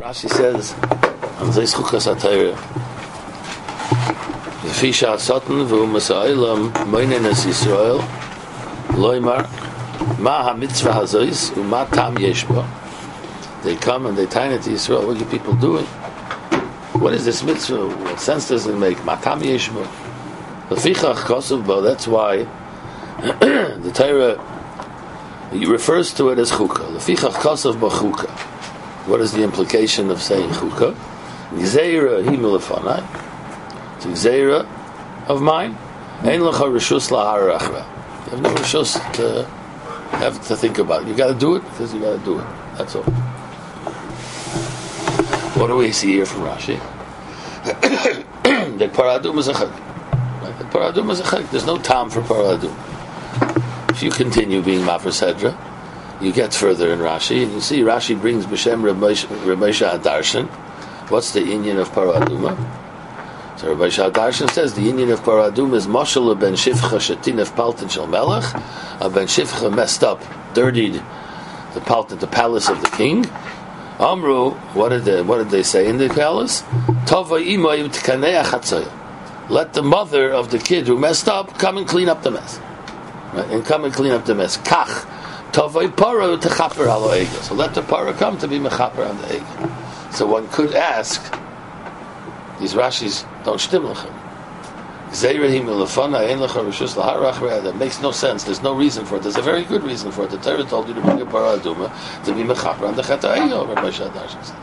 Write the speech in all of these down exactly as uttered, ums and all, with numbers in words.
Rashi says on Zeis Chukas HaTorah, V'fisha Sotan v'umas ha'olam moinenes Yisrael loymar ma ha-mitzvah hazois u'ma tam yesh bo. They come and they tie it to Yisrael. What are you people doing? What is this mitzvah? What sense does it make? Ma tam yesh bo. V'fichach kosuv bo. That's why the Torah he refers to it as chukah. V'fichach kosuv bo chukah. What is the implication of saying chukah? Gzeira hi milefanai. It's a gzeira of mine. Ein lecha reshus lahar achra. You have no reshus to have to think about it. You got to do it because you got to do it. That's all. What do we see here from Rashi? That paradum is a chag. Right? That paradum is a chag. There's no time for paradum. If you continue being Mafar Sedra, you get further in Rashi, and you see Rashi brings B'Shem Rabbi Adarshan. What's the inyan of paraduma? So Rabbi Adarshan says the inyan of paraduma is Moshel ben Shifcha Shatinef Paltin Shel Melech. Ben Shifcha messed up, dirtied the Paltin, the palace of the king. Amru, what did they, what did they say in the palace? Tova imoyim tkanei achatzaya. Let the mother of the kid who messed up come and clean up the mess, right? And come and clean up the mess. Kach tovay paro techaper alo egel. So let the paro come to be mechaper on the egel. So one could ask, these Rashis don't shtimlechem. That makes no sense. There's no reason for it. There's a very good reason for it. The Torah told you to bring a paraduma to be mechaper on the chetayah. Rabbi Shadarshan said.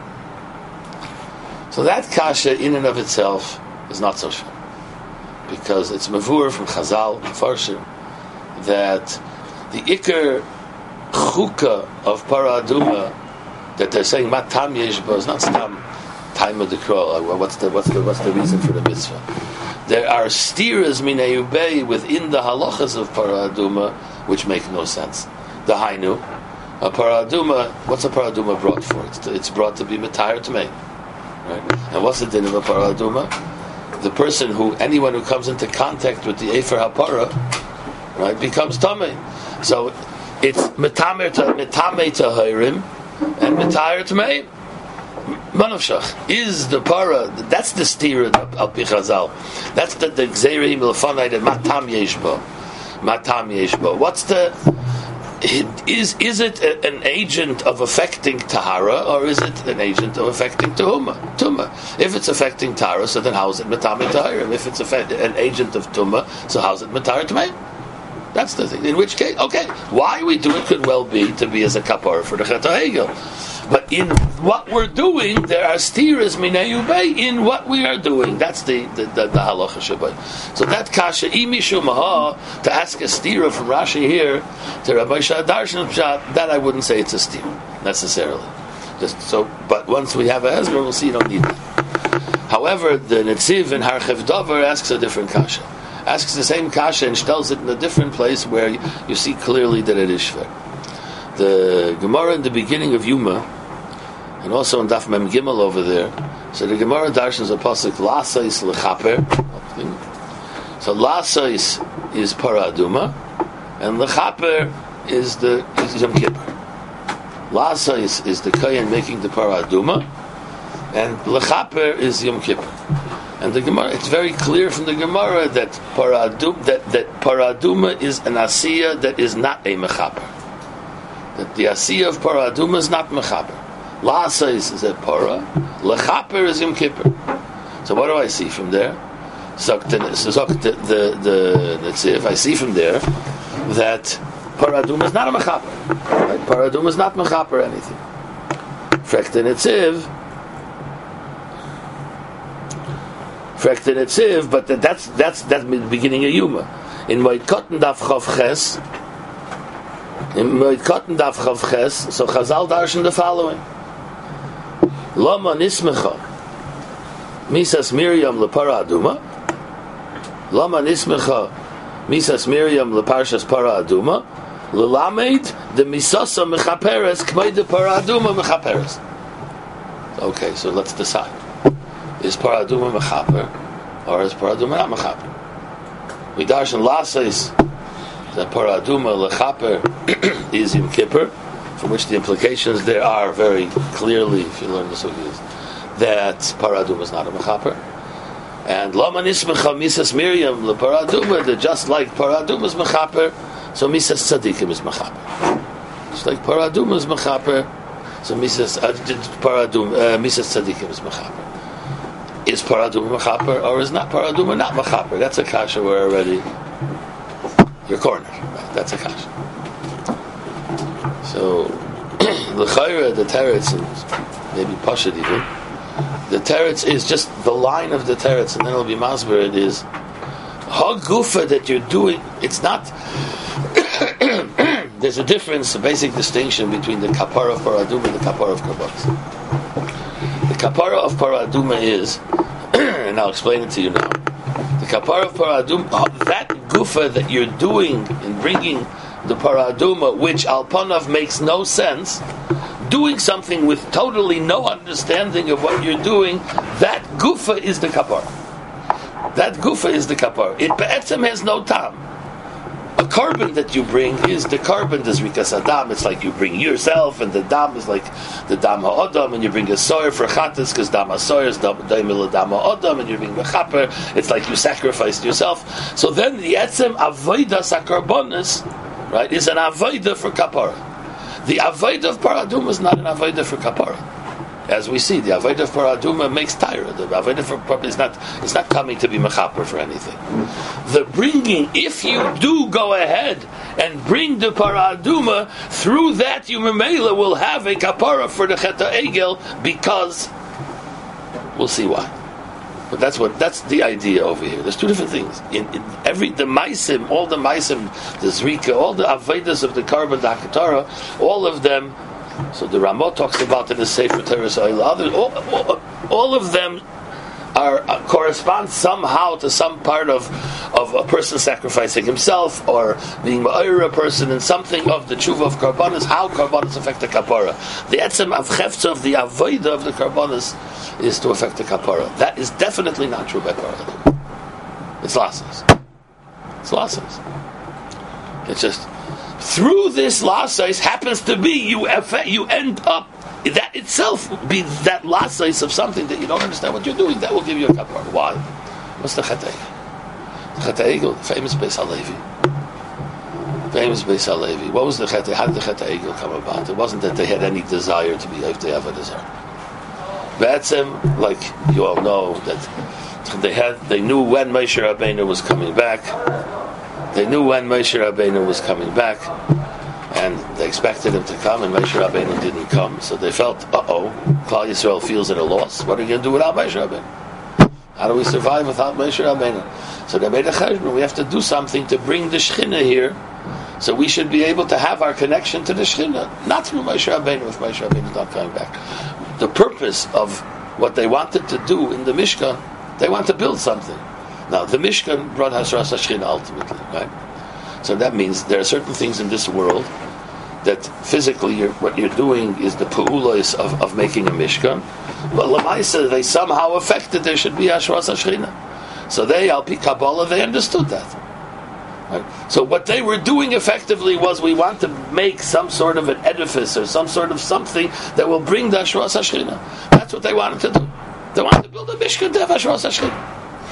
So that kasha in and of itself is not so sure, because it's mavur from Chazal Farshim that the ikar chukah of paraduma that they're saying matam yeshba is not stam time of the crow. What's the what's the what's the reason for the mitzvah? There are steers minayubei within the halachas of paraduma which make no sense. The hainu, a paraduma. What's a paraduma brought for? It's, to, it's brought to be mitayr to me, right? And what's the din of a paraduma? The person who, anyone who comes into contact with the efer hapara, right, becomes tamei. So it's mitamer to mitame to hayrim and mitayr to me. Manavshach is the para. That's the steer al pi Chazal. That's the the gzeira milfanai that matam yeshbo, matam yeshbo. What's the? Is is it a, an agent of affecting tahara, or is it an agent of affecting tuhuma? Tuma. If it's affecting tahara, so then how is it matam tahara? If it's effect, an agent of tuma, so how's it matar to me? That's the thing. In which case, okay, why we do it could well be to be as a kapar for the Chet HaEgel. But in what we're doing, there are steers minayubei in what we are doing. That's the the, the, the halacha shabbai. So that kasha imishu maha, to ask a steer from Rashi here to Rabbi Shadarshan, that I wouldn't say it's a steer necessarily. Just so, but once we have a hezbollah, we'll see you don't need that. However, the Netziv in Harchev Dover asks a different kasha. Asks the same kasha and tells it in a different place where you, you see clearly that it is shver. The Gemara in the beginning of Yuma, and also in Daf Mem Gimel over there, so the Gemara darshans a pasuk Lasais lechaper. So Lasais is paraduma, and lechaper is the is Yom Kippur. Lasais is the kohen making the paraduma, and lechaper is Yom Kippur. And the Gemara, it's very clear from the Gemara that paradum, that, that paraduma is an asiyah that is not a mechaper. That the asiyah of paraduma is not mechaper. La'asais is a para, lechaper is Yom Kippur. So what do I see from there? So the the the Netziv, I see from there that paraduma is not a mechaper. Right? Paraduma is not mechaper anything. Frek the Netziv. Frek the Netziv, but that's that's that's the beginning of Yuma. In Moed Katan Daf Chav Ches, in Moed Katan Daf Chav Ches, so Chazal darshan the following: Lama nismecha misas Miriam lepara aduma. Lama nismecha misas Miriam leparshas para aduma. Lelamed the misasa mechaperes k'may the para aduma mechaperes. Okay, so let's decide. Is paraduma mechaper, or is paraduma not mechaper? We darshan lasais that paraduma lechaper is Yom Kippur. from which the implications there are very clearly, if you learn the sugiyas, that Paraduma is not a mechaper. And Lama Nismecha Misas Miriam Le Paraduma, that just like Paraduma is mechaper, so Misas Tzadikim is mechaper. Just like Paraduma is mechaper, so Misas uh, Paraduma, uh, Misas Tzadikim is mechaper. Is Paraduma mechaper or is not Paraduma not mechaper? That's a kasha where already you're cornered. Right? That's a kasha. So the chayra, the teretz, and maybe pashad even. The teretz is just the line of the teretz, and then it'll be masber. It is hagufa that you're doing. It's not. There's a difference, a basic distinction between the kapara of paraduma and the kapara of karbanos. The kapara of paraduma is, and I'll explain it to you now. The kapara of paraduma, that gufa that you're doing in bringing the paraduma, which alpanav makes no sense, doing something with totally no understanding of what you're doing, that gufa is the kapara. That gufa is the kapara. It be'etzem has no tam. A carbon that you bring is the carbon, the zrikas adam. It's like you bring yourself, and the dam is like the dam ha'adam, and you bring a soyer for chatas, because dam ha'soyer is daimil dam ha'adam, and you bring mechaper. It's like you sacrificed yourself. So then the etzem avodas hakarbonis, right, is an avodah for kapara. The avodah of paraduma is not an avodah for kapara. As we see, the avodah of paraduma makes tyra. The avodah for paraduma is not, it's not coming to be mechaper for anything. The bringing, if you do go ahead and bring the paraduma, through that you memela will have a kapara for the cheta egel, because we'll see why. But that's what that's the idea over here. There's two different things. In, in every the maisim, all the maisim, the zrika, all the avodas of the carbon, the hakatara, all of them. So the Ramah talks about in the Sefer Teres Others, all, all, all of them are uh, correspond somehow to some part of of a person sacrificing himself or being ma'ira, a person in something of the tshuva of karbanos. How karbanos affect the kapara? The etzem of chefza of the avodah of the karbanos is to affect the kapara. That is definitely not true by paradum. It's lasses. It's lasses. It's just. Through this lasais happens to be you you end up that itself be that lasais of something that you don't understand what you're doing. That will give you a kapara. Why? What's the chet egel? The chet egel, famous Beis Halevi. Famous Beis Halevi. What was the chet? How did the chet egel come about? It wasn't that they had any desire to be if they have a desire. Be'etzem, like you all know, that they had they knew when Moshe Rabbeinu was coming back. They knew when Moshe Rabbeinu was coming back, and they expected him to come, and Moshe Rabbeinu didn't come. So they felt, uh-oh, Klal Yisrael feels at a loss. What are we going to do without Moshe Rabbeinu? How do we survive without Moshe Rabbeinu? So they made a cheshbon. We have to do something to bring the Shechina here, so we should be able to have our connection to the Shechina, not through Moshe Rabbeinu if Moshe Rabbeinu is not coming back. The purpose of what they wanted to do in the Mishkan, they want to build something. Now, the Mishkan brought Hasras HaShechina ultimately, right? So that means there are certain things in this world that physically you're, what you're doing is the pa'ulos of, of making a Mishkan. But Lamaisa, they somehow affected there should be Hasras HaShechina. So they, Al Pi Kabbalah, they understood that. Right? So what they were doing effectively was we want to make some sort of an edifice or some sort of something that will bring the Hasras HaShechina. That's what they wanted to do. They wanted to build a Mishkan to have Hasras HaShechina.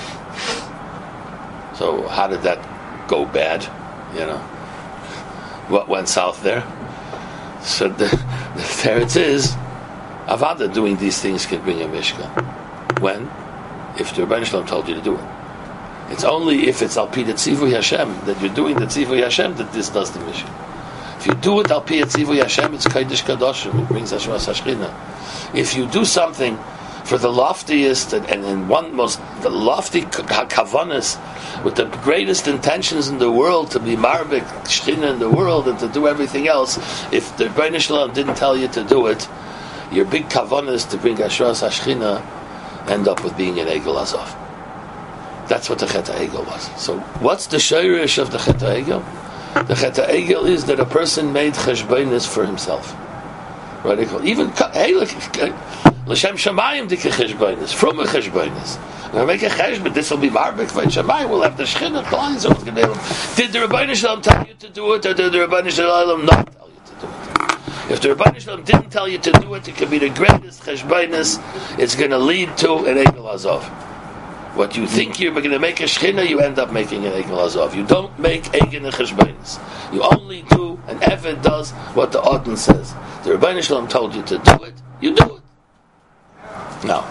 So how did that go bad? You know, what went south there? So the, the teretz is Avada doing these things can bring a Mishkan. When? If the Rebbeinu Shalom told you to do it. It's only if it's al pi the tzivui Hashem that you're doing the tzivui Hashem that this does the Mishkan. If you do it al pi the tzivui Hashem, it's Kodesh Kadoshim. It brings Hasras HaShechina. If you do something for the loftiest and, and, and one most the lofty kavanas with the greatest intentions in the world to be marbek shechina in the world and to do everything else, if the Rebbeinu Shalom didn't tell you to do it, your big kavanas to bring Hasras HaShechina end up with being an egel azov. That's what the chet egel was. So what's the shayrish of the chet egel? The chet egel is that a person made cheshbonis for himself. Right? Even hey, look, l'shem shamayim dik cheshbonis from a cheshbonis. When I make a cheshbon, this will be marbek. When shamayim will have the shechina. So it's going to be able. Did the Rebbeinu Shalom tell you to do it, or did the Rebbeinu Shalom not tell you to do it? If the Rebbeinu Shalom didn't tell you to do it, it could be the greatest cheshbainis. It's going to lead to an Egel Azov. What you think you're going to make a shechina, you end up making an Egel Azov. You don't make Egel cheshbainis. You only do, and Eved does what the Odin says. The Rebbeinu Shalom told you to do it, you do it. Now,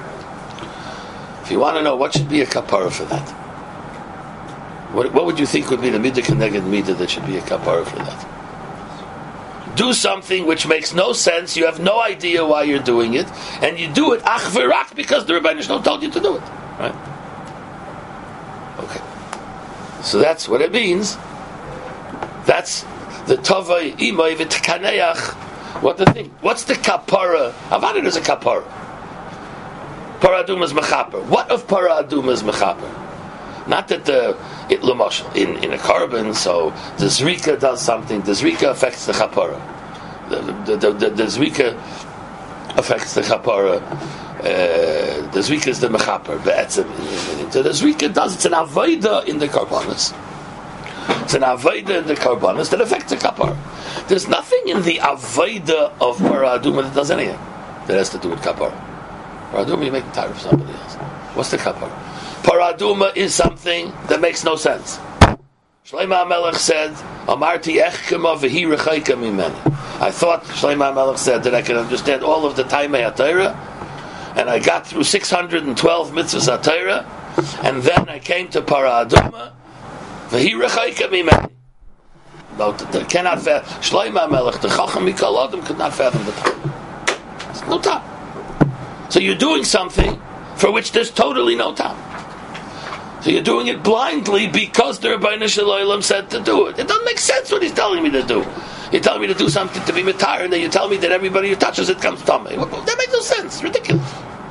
if you want to know what should be a kapara for that, what, what would you think would be the midah keneged midah that should be a kapara for that? Do something which makes no sense, you have no idea why you're doing it, and you do it ach v'rak because the Rebbeinu Shalom told you to do it. Right? Okay. So that's what it means. That's the tovai imay v'tkaneach. What the thing? What's the kapara? Avad is a kapara. Paraduma is mechaper. What of paraduma is mechaper? Not that the it l'mashal in in a carbon. So the zrika does something. The zrika affects the chapara. The the the, the, the zrika affects the chapara. Uh, the zrika is the mechaper. So the zrika does. It's an avoda in the karbanos. It's an avoda in the karbanos that affects the kapara. There's nothing in the avoda of paraduma that does anything that has to do with kapara. Paraduma, you make the tire for somebody else. What's the kapara? Paraduma is something that makes no sense. Shlomo HaMelech said, "Amarti echkema v'hi rechaika mimeni." I thought Shlomo HaMelech said that I could understand all of the Taimei HaTorah, and I got through six hundred twelve mitzvahs HaTorah, and then I came to Paraduma v'hi rechaika mimeni. No, they cannot fathom. Shlomo HaMelech, the Chacham Mikol Adam, could not fathom the time. There's no time. So you're doing something for which there's totally no time. So you're doing it blindly because the Rebbeinu Shalom said to do it. It doesn't make sense what he's telling me to do. You're telling me to do something to be mitar, and then you tell me that everybody who touches it comes to me. That makes no sense. It's ridiculous.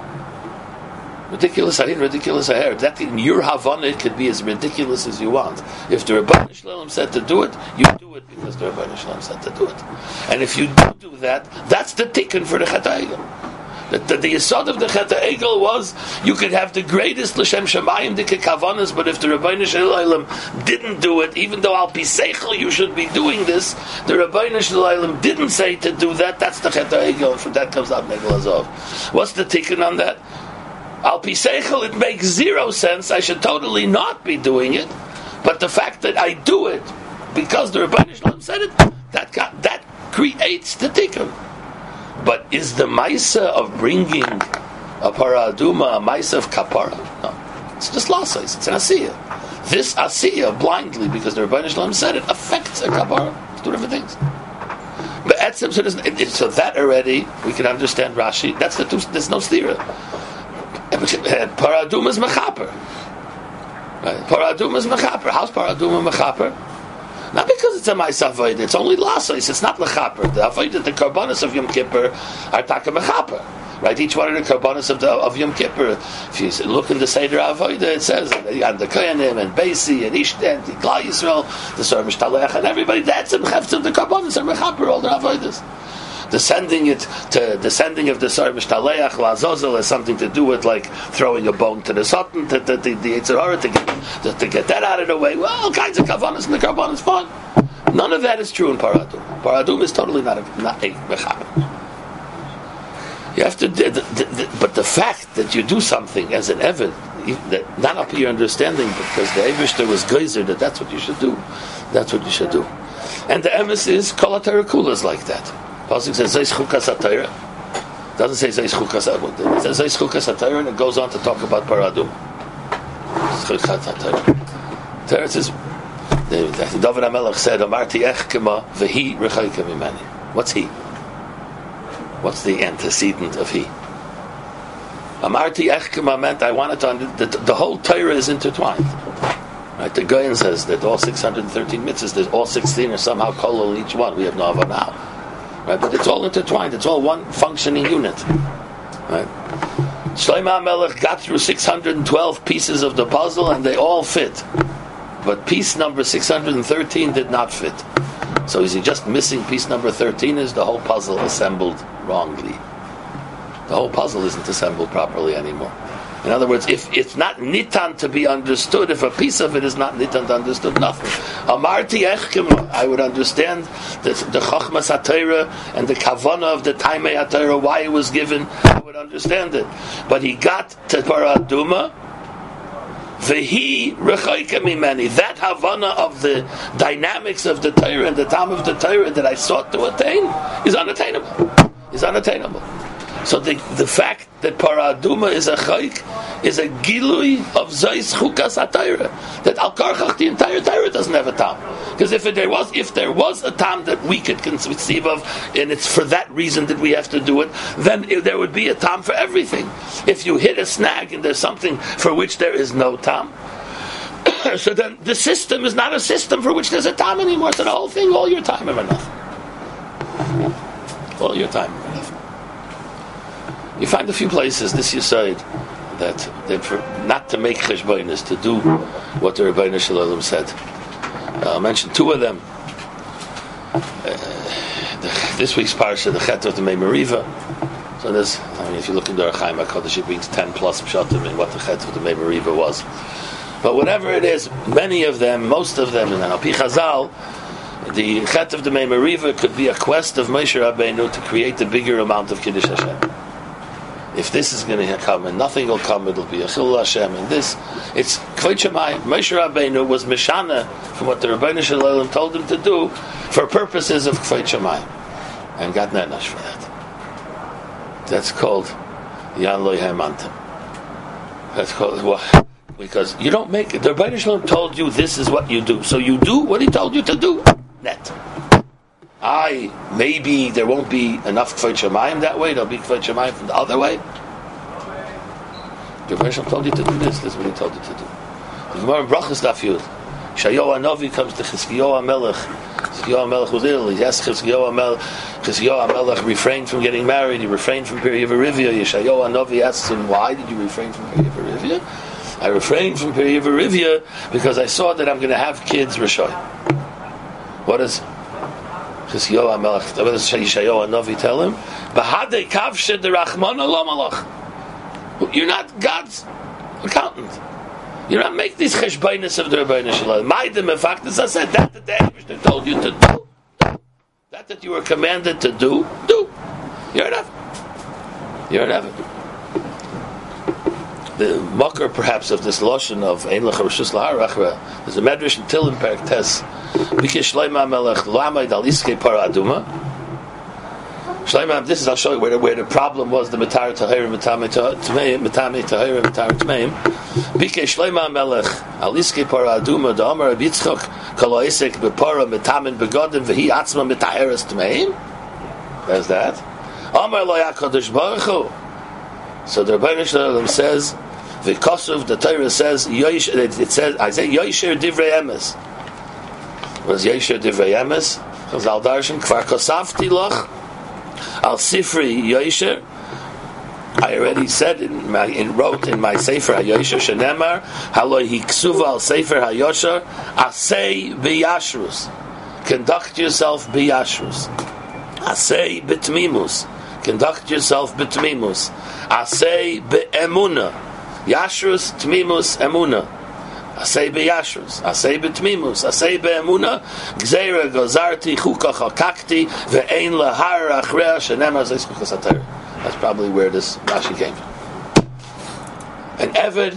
Ridiculous I didn't ridiculous I heard. That in your Havana it could be as ridiculous as you want. If the Rebbeinu Shalom said to do it, you do it because the Rebbeinu Shalom said to do it. And if you don't do that, that's the tikkun for the Chet HaEgel. The, the, the yesod of the Chet HaEgel was you could have the greatest l'shem shamayim dike kavanas, but if the Rebbeinu Shalom didn't do it, even though al pi seichel you should be doing this, the Rebbeinu Shalom didn't say to do that. That's the Chet HaEgel, and from that comes out Negel Azov. What's the tikkun on that? Al pi seichel, it makes zero sense. I should totally not be doing it, but the fact that I do it because the Rebbeinu Shalom said it, that got, that creates the tikkun. But is the Maisa of bringing a paraduma a Maisa of kapara? No. It's just lasais. It's an asiyah. This asiyah, blindly, because the Rebbeinu Shalom said it, affects a kapara. It's two different things. But etzem, so, it, it, so that already, we can understand Rashi. That's the two, there's no stira. Paraduma is mechaper. Right? Paraduma is mechaper. How's paraduma mechaper? Not because it's a Ma'aseh Avodah, it's only Lassos, it's not Lechaper. The Avodah, the Karbanos of Yom Kippur are Taka Mechaper. Right? Each one of the Karbanos of, the, of Yom Kippur, if you look in the Seder Avodah, it says, and the Koyanim, and Beisi, and Ishten, and Klal Yisrael, the Sor Mishtalech, and everybody, that's in Cheftzim, the Karbanos are Mechaper, all their Avodas. The sending it to the sending of the Sor Mishtaleach Lazozel has something to do with like throwing a bone to the Satan to the the, the Yetzer Hara to get to, to get that out of the way. Well, all kinds of kavanas in the karban is fine. None of that is true in Paradum. Paradum is totally not a not a mechaber. You have to, the, the, the, but the fact that you do something as an Eved, that not up to your understanding, because the Eivishter was geyser that that's what you should do. That's what you should do. And the emes is kol HaTorah kula is like that. Pasuk says Zeis Chukas HaTorah. Doesn't say Zeis Chukas HaTorah. It says Zeis Chukas HaTorah, and it goes on to talk about Paradum. Chukas HaTorah. Torah says, David HaMelech said, Amarti echkema v'hi rechaika mimeni. What's he? What's the antecedent of he? Amarti echkema meant I wanted to understand that the whole Torah is intertwined. Right? The Goyen says that all six hundred thirteen mitzvahs, there's all sixteen are somehow kolol in each one. We have no Havana now. Right? But it's all intertwined. It's all one functioning unit. Right? Shlomo HaMelech got through six hundred twelve pieces of the puzzle and they all fit. But piece number six hundred thirteen did not fit. So is he just missing piece number thirteen? Is the whole puzzle assembled wrongly? The whole puzzle isn't assembled properly anymore. In other words, if it's not nitan to be understood, if a piece of it is not nitan to understood, nothing. Amarti echkim, I would understand the, the chokhmas HaTorah and the kavanah of the taimei HaTorah, why it was given, I would understand it. But he got to Parah Aduma, Vehi rechoika mimeni. That Havana of the dynamics of the Torah and the time of the Torah that I sought to attain is unattainable. Is unattainable. So the the fact that Parah Aduma is a chayk is a gilui of Zayis Chukas HaTorah. That Al Karchach, the entire Torah doesn't have a tam. Because if there was if there was a tam that we could conceive of, and it's for that reason that we have to do it, then it, there would be a tam for everything. If you hit a snag and there's something for which there is no tam, so then the system is not a system for which there's a tam anymore. So the whole thing, all your time are nothing. All your time are nothing. You find a few places, this you said, that they not to make cheshbon is to do what the Rebbeinu Shalom said. Uh, I'll mention two of them. Uh, the, this week's parsha, the Chet of the Mei Meriva. So there's, I mean, if you look into Archaim HaKadosh, it brings ten plus pshatim in what the Chet of the Mei Meriva was. But whatever it is, many of them, most of them, and Al Pi Chazal, the Chet of the Mei Meriva could be a quest of Moshe Rabbeinu to create a bigger amount of Kiddush Hashem. If this is going to come and nothing will come, it'll be a Chilul Hashem. And this, it's Kvod Shemayim. Moshe Rabbeinu was Mishana from what the Rebbeinu Shalom told him to do for purposes of Kvod Shemayim, and got nenash for that. That's called Yan Lo Hamantam. That's called what? Because you don't make it. The Rebbeinu Shalom told you this is what you do, so you do what he told you to do. Net. I maybe there won't be enough Kvod Shemayim that way. There'll be Kvod Shemayim from the other way. The Rebbeinu told you to do this. This is what he told you to do. The Gemara in Brachos Daf Yud, Shayahu Hanavi comes to Chizkiyahu HaMelech. Chizkiyahu HaMelech was ill. He asked Chizkiyahu HaMelech. Chizkiyahu HaMelech refrained from getting married. He refrained from Peri Yevarivya. Yeshayahu Hanavi asks him, "Why did you refrain from Peri Yevarivya?" I refrained from Peri Yevarivya because I saw that I'm going to have kids Rishon. What is Chizkiyahu HaMelech? What does Yeshayahu Hanavi tell him? B'hadei kavshe derachmana lo malach. You're not God's accountant. You don't make these cheshbainis of the Rebbeinu Shalom. Ma'adim efaktis, I said that that the Eibishter told you to do. That that you were commanded to do, do. You're enough. You're enough. The mocker perhaps of this lotion of Ein Lecha Reshus L'Harachra, there's a medrash in Tilim Perek Tes. Bikesh Shlomo HaMelech L'Amid Al Iskei Parah Aduma. Shlomo, this is, I'll show you where the, where the problem was, the Matar Tahirim, Matame Tahirim, Matame Tahirim, Matar Tameim. Bikesh Shlomo HaMelech Al Iskei Parah Aduma, Da Amar Reb Yitzchok, Kol Ha'isek B'Parah Metamin Begodim, V'hi Atzma Metaheres Tameim. There's that. Amar Lo HaKadosh Baruch Hu. So the Rebbeinu Shalom says, V'Kosov, the Torah says, Yoish, it says, I say, Yoisher Divrei Emes. What is Yoisher Divrei Emes? Chazal Darshan, Kvar Kosavti Loch, Al Sifri Yoisher. I already said, in my, in, wrote in my Sefer HaYosher, Shenemar, Haloi Hiksuva Al Sefer HaYosher, Asei B'Yashrus. Conduct yourself B'Yashrus. Asei B'Tmimus. Conduct yourself B'Tmimus. Asei B'Emuna. Yashrus, Tmimus, Emuna. Asei B'Yashrus. Asei B'Tmimus. Asei B'Emuna. Gzeira Gozarti, Chuka Chakakti, Ve'ein Lahar Achrea, Shenemar Zeis Chukas HaTorah. That's probably where this Rashi came from. An Eved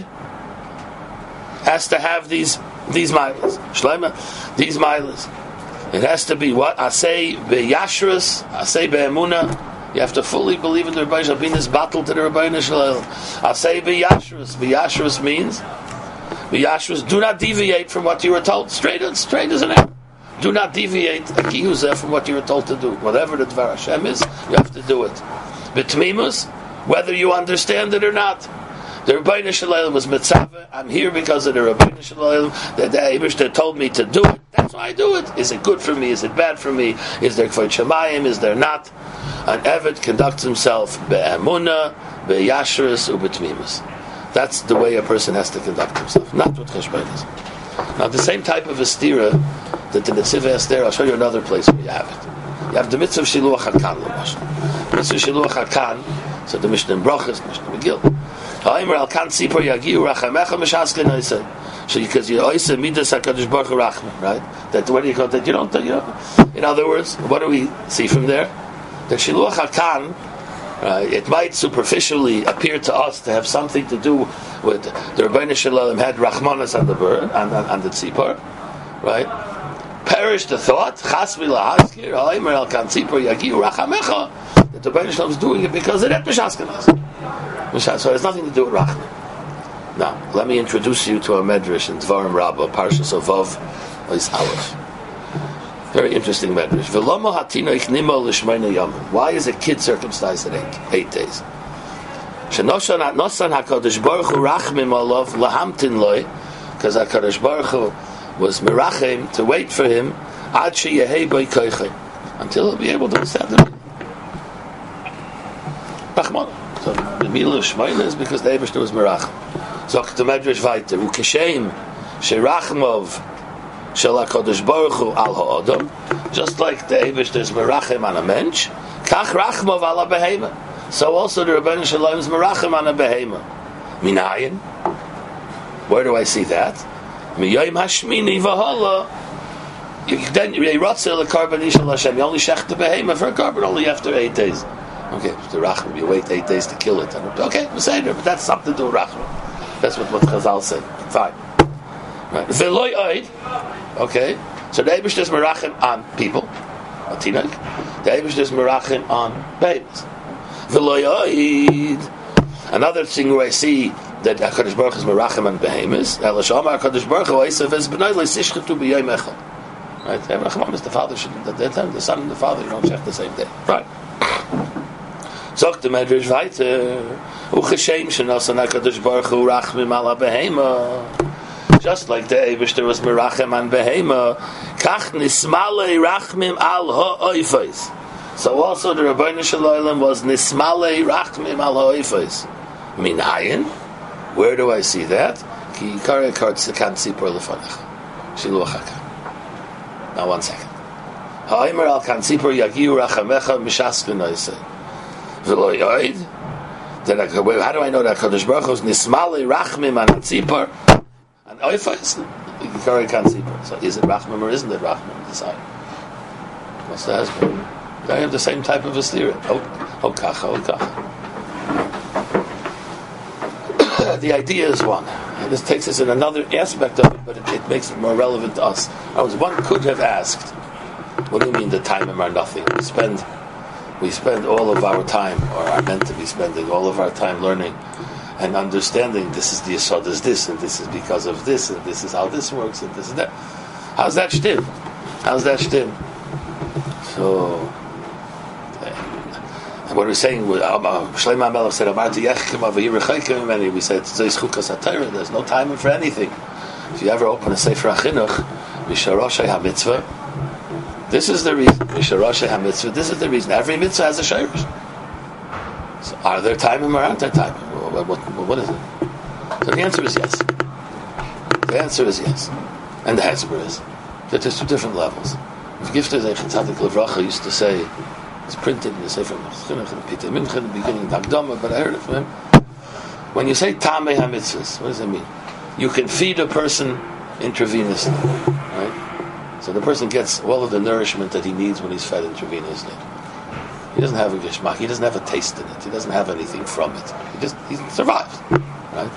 has to have these these milas. Shlomo, these milas. It has to be what? Asei B'Yashrus, Asei B'Emuna. You have to fully believe in the Rebbeinu Shalom. Being this battle to the Rebbeinu Shalom. I say b'yashrus. B'yashrus means b'yashrus. Do not deviate from what you were told. Straight, straight as an arrow. Do not deviate a kiyuzah from what you were told to do. Whatever the Dvar Hashem is, you have to do it. B'tmimus, whether you understand it or not. The Rebbeinu Shalom was mitzvah. I'm here because of the Rebbeinu Shalom. That the Eibishter told me to do it. That's why I do it. Is it good for me? Is it bad for me? Is there Kvod Shemayim? Is there not? An Eved conducts himself be'emunah, be'yashrus, u'b'tmimus. That's the way a person has to conduct himself, not what cheshbon is. Now, the same type of a stira that the Netziv Esther, I'll show you another place where you have it. You have the mitzvah of Shiluach HaKan, l'mashal. The mitzvah of Shiluach HaKan So the Mishnah in Brachos, Mishnah Megillah. Ha'imar al kan tzipor yagiu rachamecha mishasken oisei. So because you oisei midas hakadosh baruch hu rachman, right? That what do you call that? You don't, you know. In other words, what do we see from there? That shiluach hakan, right? It might superficially appear to us to have something to do with the Rebbeinu Shalom had rachmanas on the bird and on the tzipor, right? Perish the thought chas v'lahaskir ha'imar al kan tzipor yagiu rachamecha. That the Rebbeinu Shalom is doing it because it had mishasken oisei. So it has nothing to do with Rachman. Now, let me introduce you to a medrash in Dvarim Rabbah, Parshas Avav, Ois Aleph. Very interesting medrash. V'lomo hatinoich nimo l'shmeina yomim. Why is a kid circumcised at eight, eight days? Shenosan nosan hakadosh baruch hu rachmim alav lahamtin loy, because hakadosh baruch hu was merachem to wait for him ad sheyehei boi koichay, until he'll be able to understand it. Rachman. So the meal of Shemaina is because the Eibishter was merachem. So the medrash weiter, ukeshem sherachmov shel hakadosh baruch hu al ha'adam, just like the Eibishter is merachem on a mensch, kach rachmov al ha'behema. So also the Rebbeinu Shalom is merachem on a behema. Minayin. Where do I see that? Miyoyim hashmini v'hala. Then yiratzel lekarban ishal Hashem. You only shech the behema for a carbon only after eight days. Okay, the rachman, you wait eight days to kill it. Okay, Beseder, but that's something to do with rachman. That's what, what Chazal said. Fine. Right. V'loi oid. Okay, so the Eibishter is merachem on people, a tinok. The Eibishter is merachem on babies. V'loi oid. Another thing where I see that HaKadosh Baruch is merachem on behemoths. El Shama HaKadosh Baruch Hu Eisav es b'nai le'sishchetu b'yom echad. Right, Rachman is the father. At that time, the son and the father, you don't shech the same day. Right. Sagt der Medrash weiter, Ucheshem shenosan hakadosh baruch hu rachmim al behema. Just like the Eibishter was merachem on behema, kach nismalei rachmim al ha'oifos. So also the Rebbeinu Shalom was nismalei rachmim al ha'oifos. Minayin? Where do I see that? Ki yikare kart sekan tzipor lefanecha. Shiluach hakan. Now one second. Ha'omer al kan tzipor yagiu rachamecha mishasken oisei. Then how do I know that Kadosh Baruch Hu is nismalei rachmim an tzipor and oifos? Yikare kan tzipor. So is it rachmim or isn't it rachmim? Decide. What's the husband? They have the same type of a stira. Oh, oh kacha, oh kacha. The idea is one. And this takes us in another aspect of it, but it, it makes it more relevant to us. I was one could have asked, what do you mean the time are nothing? We spend. We spend all of our time, or are meant to be spending all of our time learning and understanding this is the yesod is this, and this is because of this, and this is how this works, and this is that. How's that shtim? How's that shtim? So, uh, what we're saying, Shlomo HaMelech said, "Amarti yechkem avayirechaykem," and we said, "Zeis chukas hatayra." There's no time for anything. If you ever open a Sefer HaChinuch, Misharoshay HaMitzvah. This is the reason. This is the reason. Every mitzvah has a shayrish. So are there timing or aren't there timing? What, what, what is it? So the answer is yes. The answer is yes. And the answer is that there's two different levels. If Gifter Zeichet Tzadik Levracha used to say, it's printed in the Sefer Chinuch and Peter Mincha in the beginning, Dagdama, but I heard it from him. When you say Tamei HaMitzvahs, what does it mean? You can feed a person intravenously, right? So the person gets all of the nourishment that he needs when he's fed intravenously. He doesn't have a geshmak. He doesn't have a taste in it. He doesn't have anything from it. He just he survives, right?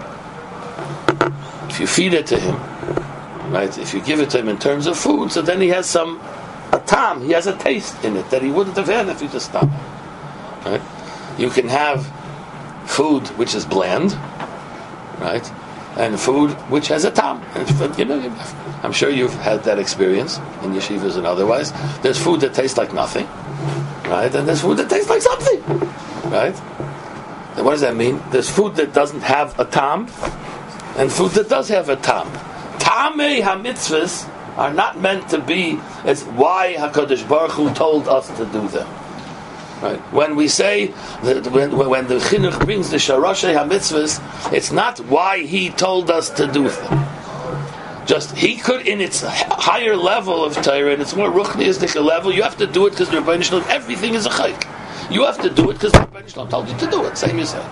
If you feed it to him, right? If you give it to him in terms of food, so then he has some a tam. He has a taste in it that he wouldn't have had if you just stopped, right? You can have food which is bland, right? And food which has a tam. And, you know, I'm sure you've had that experience in yeshivas and otherwise. There's food that tastes like nothing, right? And there's food that tastes like something, right? And what does that mean? There's food that doesn't have a tam, and food that does have a tam. Tamei ha-mitzvahs are not meant to be as why HaKadosh Baruch Hu told us to do them. Right. When we say that when, when the chinuch brings the sharoshay ha-mitzvahs, it's not why he told us to do them. Just he could, in its higher level of Torah, and its more ruchniistic level, you have to do it because the Rebbeinu Shalom, everything is a chayk. You have to do it because the Rebbeinu Shalom told you to do it. Same you say.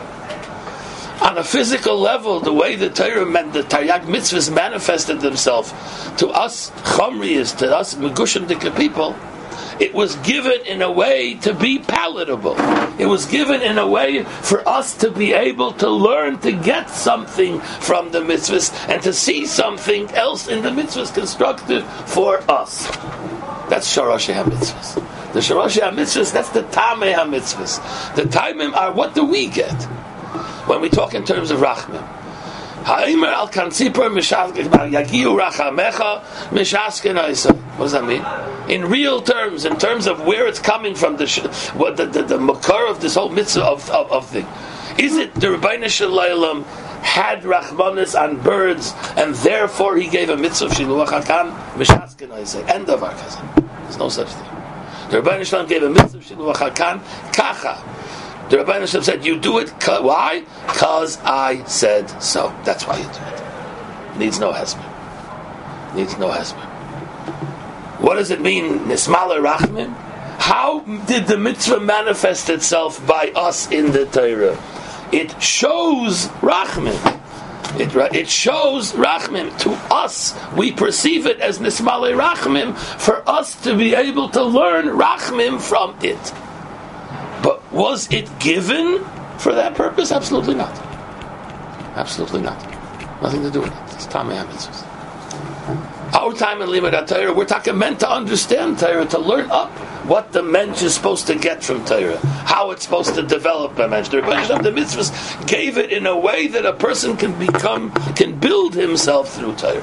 On a physical level, the way the Torah, the Taryag mitzvahs manifested themselves to us Chomriyas, to us Megushim Dika people, it was given in a way to be palatable. It was given in a way for us to be able to learn to get something from the mitzvahs and to see something else in the mitzvahs constructive for us. That's Sharashi HaMitzvahs. The Sharashi HaMitzvahs, that's the Tamei HaMitzvahs. The Taimim are, what do we get when we talk in terms of Rachmim? Ha'imar al kansipur yagiu rachamecha mishaskenaisa. What does that mean? In real terms, in terms of where it's coming from, the what the the, the makar of this whole mitzvah of, of, of thing. Is it the Rebbeinu Shalom had rachmanis on birds, and therefore he gave a mitzvah of shiluach hakan mishaskenaisa? End of our cousin. There's no such thing. The Rebbeinu Shalom gave a mitzvah of shiluach hakan kacha. The Rebbeinu Shalom said, you do it, why? Because I said so. That's why you do it. Needs no hesed. Needs no hesed. What does it mean, Nismala Rachmim? How did the mitzvah manifest itself by us in the Torah? It shows Rachmim. It, it shows Rachmim. To us, we perceive it as Nismala Rachmim, for us to be able to learn Rachmim from it. But was it given for that purpose? Absolutely not. Absolutely not. Nothing to do with it. It's Tamei HaMitzvahs. Our time in Limud Torah, we're talking meant to understand Torah, to learn up what the mensch is supposed to get from Torah, how it's supposed to develop a mensch. The Rebbeinu the mitzvahs gave it in a way that a person can become, can build himself through Torah.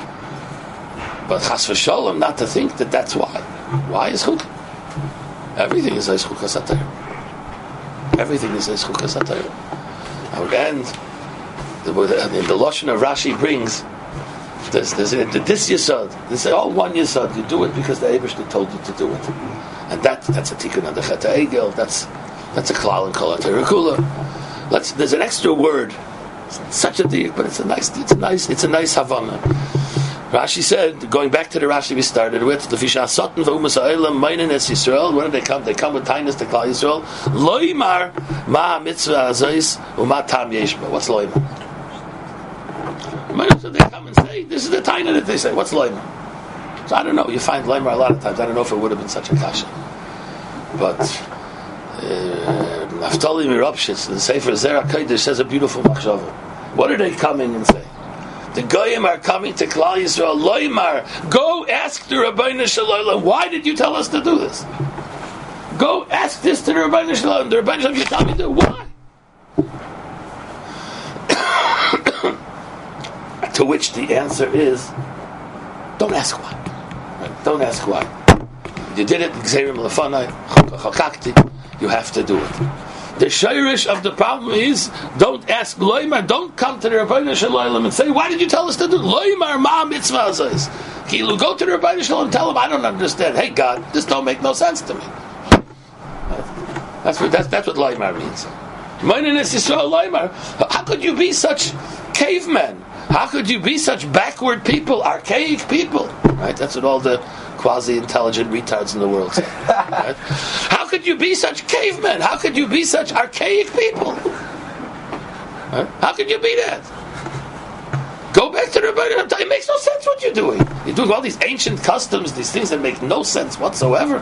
But chas v'sholom, not to think that that's why. Why is chuk? Everything is chukas HaTorah. Everything is chukas HaTorah. And the, the, the Lashon of Rashi brings, there's, there's a, this Yisod, they say, oh, one Yisod, you do it because the Eibishter told you to do it. And that, that's a tikkun on the Chet HaEgel, that's, that's a klal and kol HaTorah Kula. Let's, there's an extra word, it's such a diuk, but it's a nice, it's a nice, it's a nice Havana. Rashi said, going back to the Rashi we started with, the Fisha Satan v'umas ha'olam meinen es Yisrael. When do they come? They come with kindness to Klal Yisrael. Loimar ma mitzvah azais u'ma tam yeshba. What's loimar? So they come and say, this is the taina that they say. What's loimar? So I don't know. You find loimar a lot of times. I don't know if it would have been such a kasha. But Naftali Miropshitz, the Sefer Zera Kodesh, says a beautiful machshava. What are they coming and saying? The Goyim are coming to Klal Yisrael. Loimar, go ask the Rebbeinu Shalom, why did you tell us to do this? Go ask this to the Rebbeinu Shalom. The Rebbeinu Shalom, you tell me to do. Why? To which the answer is, don't ask why. Right? Don't ask why. You did it, Gzeirim Lefanai, Chakakti, you have to do it. The shayrish of the problem is, don't ask Loimar, don't come to the Rebbeinu Shalom and say, why did you tell us to do Loimar ma mitzvah azais? Kilu, go to the Rebbeinu Shalom and tell him, I don't understand. Hey God, this don't make no sense to me. That's what that's, that's what Loimar means. How could you be such cavemen? How could you be such backward people, archaic people? Right? That's what all the quasi-intelligent retards in the world say. Right? How could you be such cavemen? How could you be such archaic people? Right? How could you be that? Go back to the Rebbeinu. It makes no sense what you're doing. You're doing all these ancient customs, these things that make no sense whatsoever.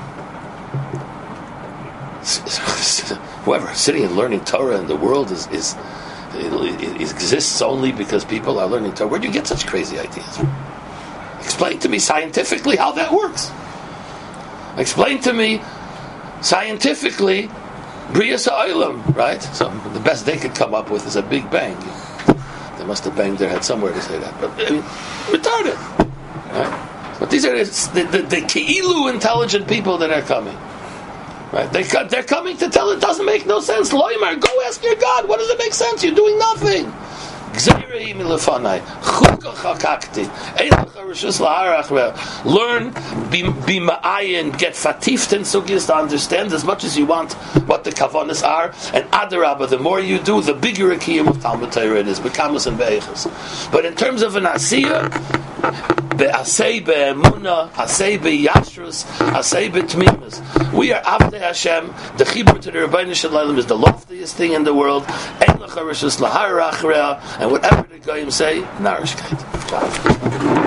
Whoever sitting and learning Torah in the world is, is it, it exists only because people are learning Torah. Where do you get such crazy ideas? Explain to me scientifically how that works. Explain to me scientifically Brias HaOlam, right? So the best they could come up with is a big bang. They must have banged their head somewhere to say that. But I mean, retarded. Right? But these are the, the, the Keilu intelligent people that are coming. Right? They, they're coming to tell it doesn't make no sense. Loimar, go ask your God. What does it make sense? You're doing nothing. Learn, be, be ma'ayin, get fatift in sugis to understand as much as you want what the kavanas are, and adarabah, the more you do, the bigger a kiyum of Talmud Torah it is, bekamus and beichus. But in terms of an asiyah, Be'asei be'emuna, asei be'yashrus, asei be'tmimus. We are Avdei Hashem. The chibur to the Rebbeinu Shalom is the loftiest thing in the world. Ein lecha rishus lahar achreya, and whatever the goyim say, narishkeit.